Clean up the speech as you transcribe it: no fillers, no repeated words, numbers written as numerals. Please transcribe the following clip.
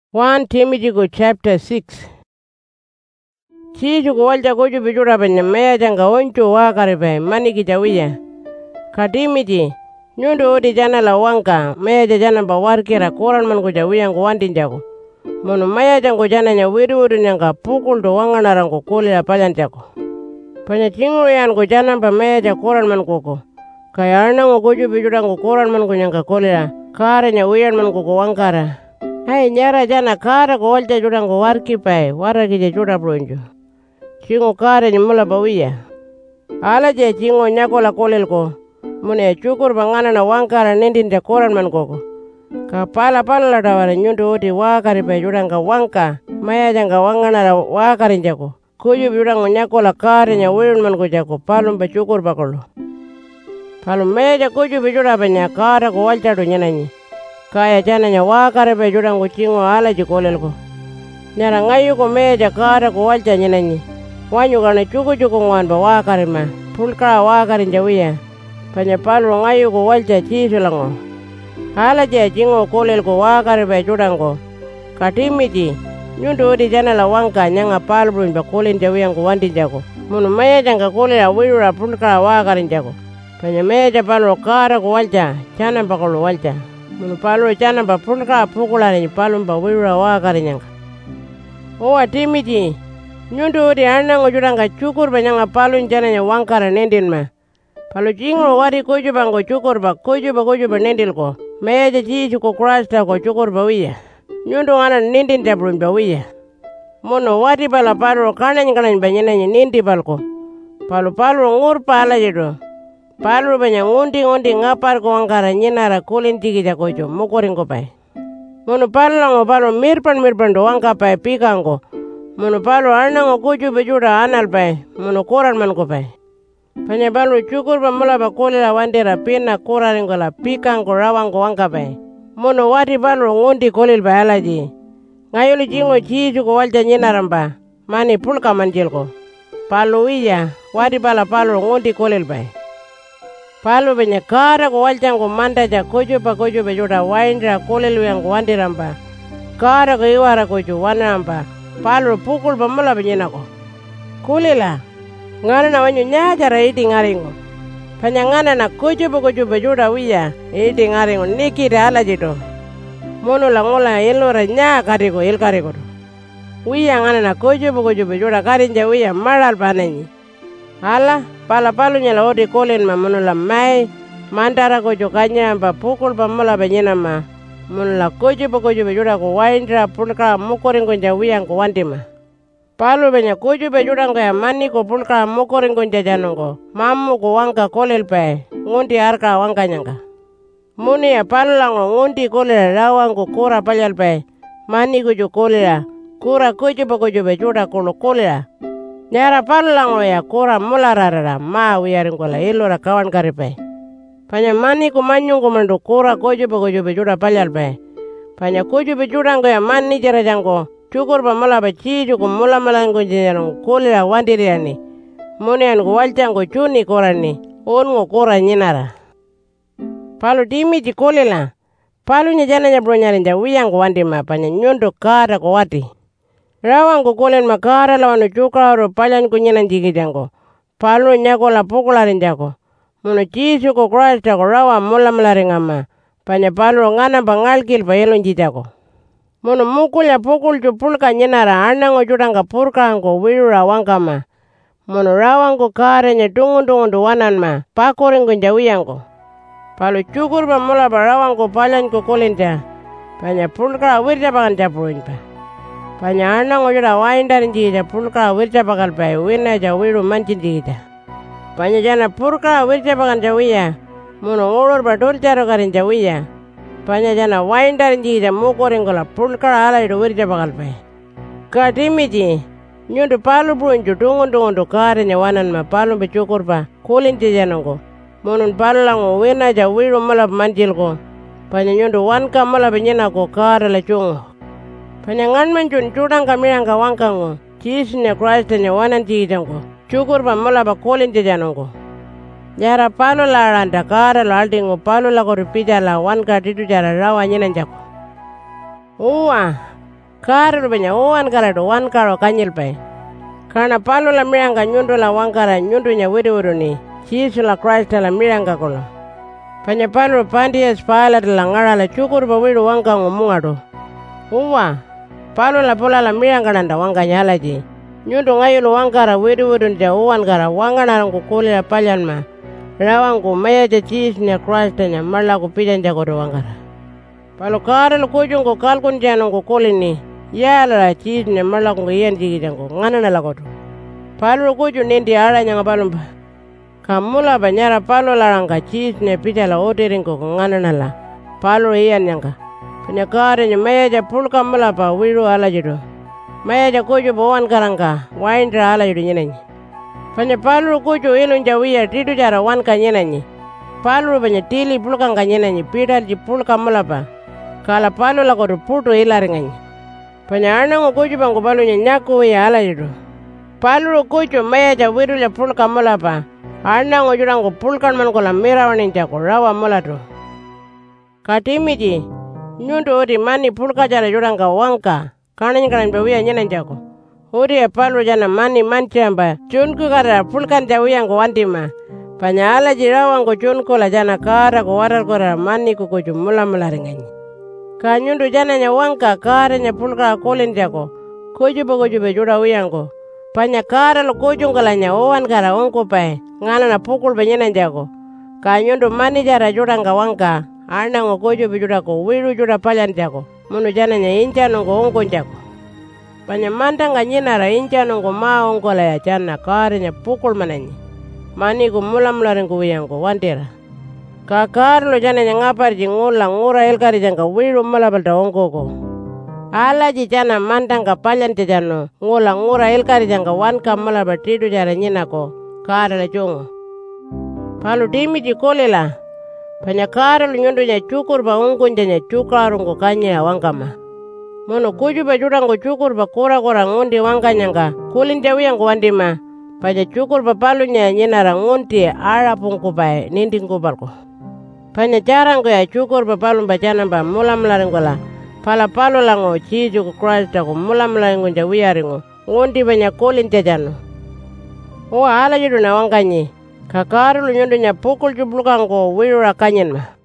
1 Timothy chapter 6. Chichu walja goju bijura benya meya janga oncho wakare pe mani kijawiya. Ka Timothy nyundo odi jana la wanka meya jana ba warkira koran man kujawiya ngo wandin jago. Mono meya jango jana nya wiru nyanga pukul do wangana rango koli la pajan jago. Panya chingo yan go jana ba meya ja koran man koko. Kaya arna ngo goju bijura ngo koran man kunyanga koli la kare nya wiyan man koko wangkara. Hai nyara jana kara ko walja juda ngo warki pai wara kije juda bronjo. Chingo kare ni mula bawiya. Ala je chingo nyako la kolel ko. Mune cukur bangana na wangkara nendin de koran man koko. Ka pala la dawara nyundo oti wakari pai juda nga wangka. Maya janga wangana la wakari jako. Kuju juda ngo nyako la kare nya wirun man ko jako palum ba cukur bakolo. Palum maya ja kuju bijura banya kara ko walja do nyananyi. Kaya jana nya wakare be juda ngo chingo ala jikolel ko. Nyara ngayu ko meja kara ko walja nyenanyi. Wanyu kana cuku ngwan ba wakare ma. Pulka wakare jawiya. Panya palu ngayu ko walja chisulango. Ala je chingo kolel ko wakare be juda ngo. Ka Timothy nyundo di jana la wangka nyanga palu brun ba kolen jawiya ngo wandi jago. Munu meja nga kolela wirura pulka wakare jago. Panya meja palu kara ko walja jana bakolo walja. Munu palu jana ba pulka pukula ni palu ba wirura wakare nyanga. Owa Timothy nyundo di ana ngo juda nga cukur ba nyanga palu jana nya wangkara nendin ma. Palu jingo wari koju ba ngo cukur ba koju ba nendil ko. Meja jisu ko krasta ko cukur ba wiya. Nyundo ana nendin tabrun ba wiya. Mono wati bala palu kana nyangana ba nyana nya nendi balko. Palu ngur pala jedo. Palu banyak ngundi ngapar ko wangkara nyinara kulin tigi jakojo mukoring ko pai. Mono palu lango palu mirpan do wangka pai pikango. Mono palu arna ngo kuju bejuda anal pai. Mono koran man ko pai. Panya palu cukur pamula ba koli la wandera pina koraring ko la pikango rawang ko wangka pai. Mono wati palu ngundi kolil pai alaji. Ngayoli jingo chiiju ko walja nyinaram pa. Mani pulka manjil ko. Palu iya wati pala palu ngundi kolil pai. Palu benya kara ko waljango manda ja kojo bejuda waindra kolelu yang wandiramba. Kara ko iwara kojo wanamba. Palu pukul pamula benyena ko. Kulila. Ngana na wanyu nyajara iti ngaringo. Panyangana na kojo bejuda wiya iti ngaringo niki da ala jito. Mono la ngola elora nya kariko el kariko. Wiya ngana na kojo bejuda karinja wiya maral panenyi. Ala pala palu nyala odi kolen ma monula mai mandara ko jokanya ba pukul pamala benyena ma monula kojo bejuda ko waindra pulka mukoring ko jawiang ko wandima palu benya kojo bejuda ko ya mani ko pulka mukoring ko jajanongo mamu ko wangka kolel pe ngundi arka wangka nyanga muni ya palu lango ngundi kolel rawang ko kura palyal pe mani ko jokolera kura kojo bejuda ko kolera. Nyara palu lango ya kura mula rarara ma wiyaring kola ilora kawan karipe. Panya mani ku manyung ku mandu kura kojo bejuda palyal pe. Panya kojo bejuda ngo ya mani jara jangko. Cukur pa mula ba chiju ku mula ngo jinjarong kulila wandiri yani. Munian ku waljango cuni kura ni. Ngo kura nyinara. Palu Timothy kulila. Palu jana nyaronyarin wiyang ku wandima panya nyundo kara ku wati. Rawang ko kolen makara lawano cuka ro palan ko nyenan jigi jango. Palu nyako la pukularin jako. Mono chisu ko krasta ko rawa mula ama. Panya palu ngana bangalkil pa yelon jitako. Mono mukul ya pukul pulka nyenara arna ngo judanga purka ko wirura wangkama. Mono rawang ko kare nya dungun do wanan ma. Pakoring ko jawiyang ko. Palu cukur pa mula ba rawang ko palan ko kolinta. Panya pulka wirja bakan japuin pa. Panya ana ngojoda waindarin jida pulka wirja bakal pai wina ja wiru mancin jida. Panya jana pulka wirja bakan jawiya. Mono ngulur badul jaro karin jawiya. Panya jana waindarin jida mukoring kola pulka ala idu wirja bakal pai. Ka Timothy nyundu palu brunju dungun do karin wanan ma palu becukur pa kulin jijanongo. Mono palu lango wina ja wiru malap mancil ko. Panya nyundu wanka malap nyena ko kare la cungo. Panyangan manjun cudang kami yang kawangkango. Chisnya Christ nya wanan jijango. Cukur pa mula ba kolin jijanongo. Jara palu la randa kara la aldingo palu la korupija la wanka titu jara rawa nyenan jako. Uwa Karul banya uwan kara do wan karo kanyil pai. Karena palu la miranga nyundu la wangkara nyundunya wiru ni. Yesu la Christa la miranga kono. Panya palu pandi espala la ngara la cukur ba wiru wangka ngomungado. Uwa palu la pola la miranga nanda wangka nyalaji. Nyundu ngayulu wangkara wiru ja uwan kara wangana rangu kuli la palyan ma. Rawangu maya ja Yesu nya Christa nya marla ku pijan ja kodo wangkara. Palu kara lu kujung ko kalkun jano ko kuli ni. Ya la Yesu nya marla ku yen jigi jango ngana na la kodo. Palu lu kujung nindi ara nya ngapalumba. Kamula banyara palu laranga Yesu nya pija la otiring ko ngana na la. Palu iyan nyanga. Panya kara nya maya ja pulka mula pa wiru ala jido. Maya ja kuju bawan karangka waindra ala jido nyenanyi. Panya palu kuju ilun jawiya tidu jara wanka nyenanyi. Palu banya tili pulka nga nyenanyi pidal ji pulka mula pa. Kala palu la kodu putu ilaringanyi. Panya anangu kuju bangu palu nyaku ya ala jido. Palu kuju maya ja wiru ja pulka mula pa. Anangu jurangu pulkan man kola mirawanin jako rawa mula tu. Katimiji nyundu odi mani pulka jara juranga wanka. Kanan kanan bawiya nyenan jako. Odi e palu jana mani manchamba. Chunku kara pulkan jawiya ngo wantima. Panya ala jirawango chunku la jana kara ko warar kora mani kukuju mula mula ringanyi. Ka nyundu jana nya wanka kara nya pulka kolin jako. Kuju bakuju bejura wiyango. Panya kara lo kujung kalanya owan kara onko pai. Ngana na pukul benyenan jako. Ka nyundu mani jara juranga wanka. Ana ngo kuju bejura ko wiru jura palyan jako. Munu jana nya incha nongo onko jako. Panya manta nga nyinara incha nongo maa onko la ya jana kara nya pukul mananyi. Mani ku mula mula ringu wiyango wantira. Ka kara lo jana nya ngapar jingula ngura elkari janga wiru mula balta onko ko. Ala jana manta nga palyan jano ngula ngura elkari janga wanka mula batidu jara nyina ko. Kara la chungo. Palu timi jikole la. Panya kara lu nyundu nya cukur ba ungkunja nya cukarungo kanya wangkama. Mono kuju ba jurango cukur ba kura ngundi wangka nyanga. Kulin jawiyango wandima. Panya cukur ba palu nya nyinara ngunti ara pungku bae ninding kubalko. Panya jarango ya cukur ba palu bacana ba mula mularingo la. Pala palu lango Yesu ku Christa ko mula mularingo jawiyaringo. Ngundi banya kulin jajano. O ala jidu na wangkanyi. Kakaru lu nyundu nya pukul jublukango wiru rakanyen ma.